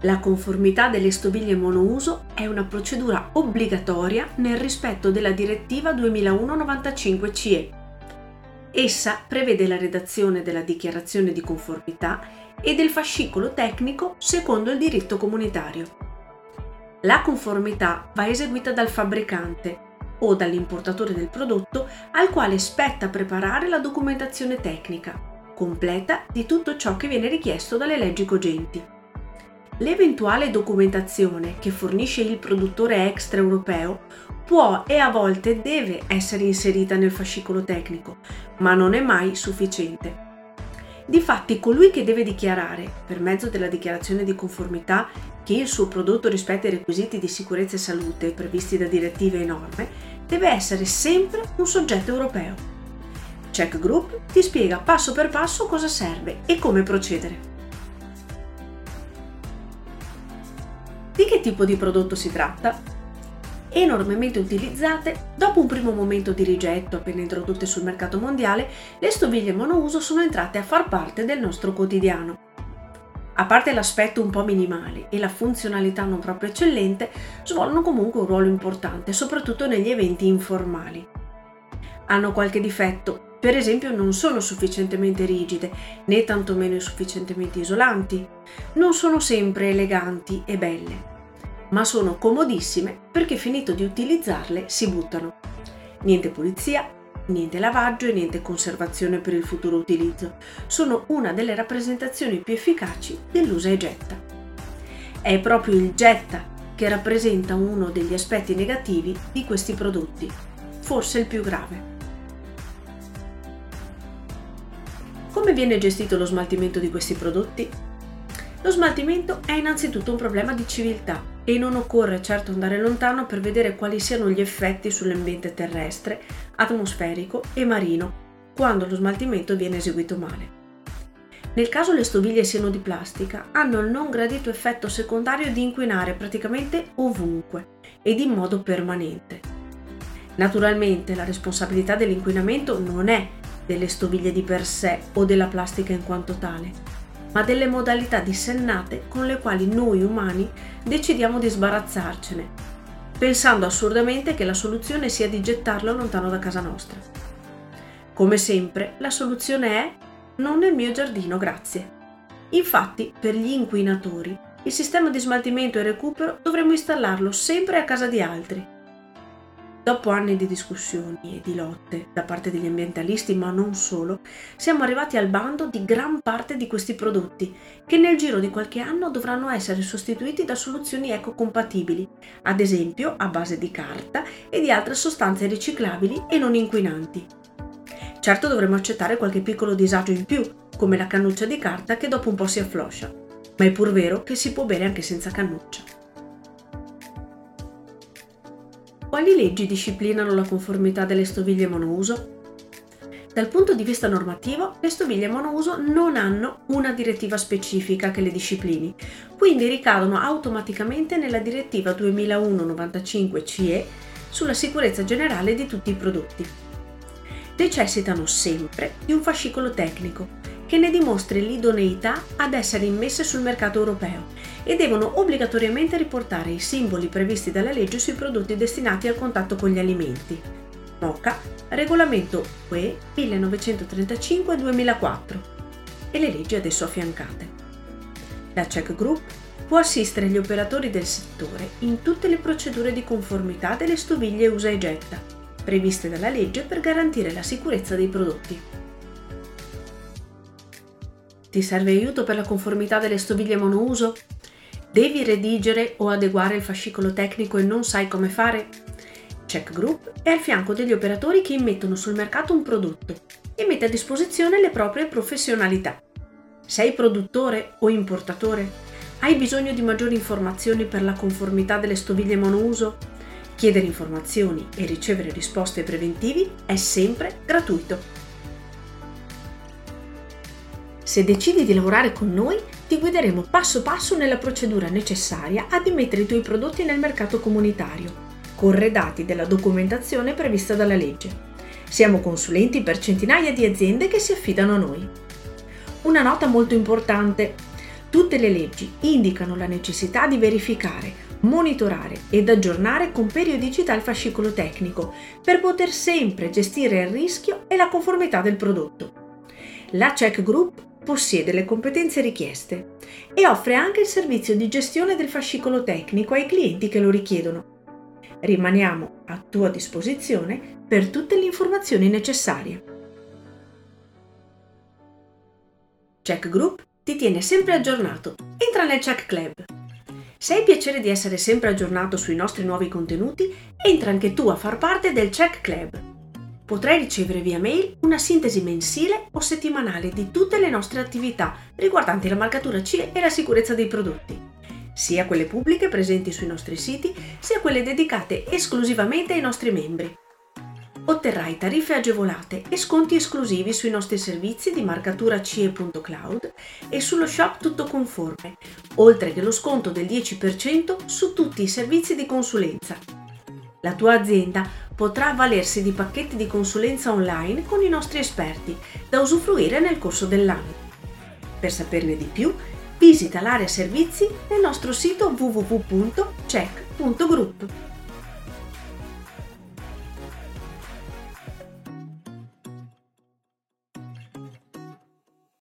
La conformità delle stoviglie monouso è una procedura obbligatoria nel rispetto della direttiva 2001/95/CE. Essa prevede la redazione della dichiarazione di conformità e del fascicolo tecnico secondo il diritto comunitario. La conformità va eseguita dal fabbricante o dall'importatore del prodotto al quale spetta preparare la documentazione tecnica completa di tutto ciò che viene richiesto dalle leggi cogenti. L'eventuale documentazione che fornisce il produttore extraeuropeo può e a volte deve essere inserita nel fascicolo tecnico, ma non è mai sufficiente. Difatti, colui che deve dichiarare, per mezzo della dichiarazione di conformità, che il suo prodotto rispetta i requisiti di sicurezza e salute previsti da direttive e norme, deve essere sempre un soggetto europeo. Check Group ti spiega passo per passo cosa serve e come procedere. Di che tipo di prodotto si tratta? Enormemente utilizzate, dopo un primo momento di rigetto appena introdotte sul mercato mondiale, le stoviglie monouso sono entrate a far parte del nostro quotidiano. A parte l'aspetto un po' minimale e la funzionalità non proprio eccellente, svolgono comunque un ruolo importante, soprattutto negli eventi informali. Hanno qualche difetto, per esempio non sono sufficientemente rigide, né tantomeno sufficientemente isolanti, non sono sempre eleganti e belle, ma sono comodissime perché finito di utilizzarle si buttano. Niente pulizia, niente lavaggio e niente conservazione per il futuro utilizzo. Sono una delle rappresentazioni più efficaci dell'usa e getta. È proprio il getta che rappresenta uno degli aspetti negativi di questi prodotti, forse il più grave. Come viene gestito lo smaltimento di questi prodotti? Lo smaltimento è innanzitutto un problema di civiltà e non occorre certo andare lontano per vedere quali siano gli effetti sull'ambiente terrestre, atmosferico e marino quando lo smaltimento viene eseguito male. Nel caso le stoviglie siano di plastica, hanno il non gradito effetto secondario di inquinare praticamente ovunque ed in modo permanente. Naturalmente la responsabilità dell'inquinamento non è delle stoviglie di per sé o della plastica in quanto tale, ma delle modalità dissennate con le quali noi umani decidiamo di sbarazzarcene, pensando assurdamente che la soluzione sia di gettarlo lontano da casa nostra. Come sempre, la soluzione è non nel mio giardino, grazie. Infatti, per gli inquinatori, il sistema di smaltimento e recupero dovremmo installarlo sempre a casa di altri. Dopo anni di discussioni e di lotte da parte degli ambientalisti, ma non solo, siamo arrivati al bando di gran parte di questi prodotti, che nel giro di qualche anno dovranno essere sostituiti da soluzioni ecocompatibili, ad esempio a base di carta e di altre sostanze riciclabili e non inquinanti. Certo dovremo accettare qualche piccolo disagio in più, come la cannuccia di carta che dopo un po' si affloscia, ma è pur vero che si può bere anche senza cannuccia. Quali leggi disciplinano la conformità delle stoviglie monouso? Dal punto di vista normativo, le stoviglie monouso non hanno una direttiva specifica che le disciplini, quindi ricadono automaticamente nella direttiva 2001/95/CE sulla sicurezza generale di tutti i prodotti. Necessitano sempre di un fascicolo tecnico che ne dimostri l'idoneità ad essere immesse sul mercato europeo e devono obbligatoriamente riportare i simboli previsti dalla legge sui prodotti destinati al contatto con gli alimenti. MOCA, Regolamento UE 1935/2004 e le leggi adesso affiancate. La Check Group può assistere gli operatori del settore in tutte le procedure di conformità delle stoviglie usa e getta, previste dalla legge per garantire la sicurezza dei prodotti. Ti serve aiuto per la conformità delle stoviglie monouso? Devi redigere o adeguare il fascicolo tecnico e non sai come fare? Check Group è al fianco degli operatori che immettono sul mercato un prodotto e mette a disposizione le proprie professionalità. Sei produttore o importatore? Hai bisogno di maggiori informazioni per la conformità delle stoviglie monouso? Chiedere informazioni e ricevere risposte preventivi è sempre gratuito. Se decidi di lavorare con noi, ti guideremo passo passo nella procedura necessaria ad immettere i tuoi prodotti nel mercato comunitario, corredati della documentazione prevista dalla legge. Siamo consulenti per centinaia di aziende che si affidano a noi. Una nota molto importante: Tutte le leggi indicano la necessità di verificare, monitorare ed aggiornare con periodicità il fascicolo tecnico per poter sempre gestire il rischio e la conformità del prodotto. La Check Group possiede le competenze richieste e offre anche il servizio di gestione del fascicolo tecnico ai clienti che lo richiedono. Rimaniamo a tua disposizione per tutte le informazioni necessarie. Check Group ti tiene sempre aggiornato. Entra nel Check Club. Se hai piacere di essere sempre aggiornato sui nostri nuovi contenuti, entra anche tu a far parte del Check Club. Potrai ricevere via mail una sintesi mensile o settimanale di tutte le nostre attività riguardanti la marcatura CE e la sicurezza dei prodotti, sia quelle pubbliche presenti sui nostri siti, sia quelle dedicate esclusivamente ai nostri membri. Otterrai tariffe agevolate e sconti esclusivi sui nostri servizi di marcatura CE.cloud e sullo shop tutto conforme, oltre che lo sconto del 10% su tutti i servizi di consulenza. La tua azienda potrà avvalersi di pacchetti di consulenza online con i nostri esperti da usufruire nel corso dell'anno. Per saperne di più, visita l'area servizi nel nostro sito www.check.group.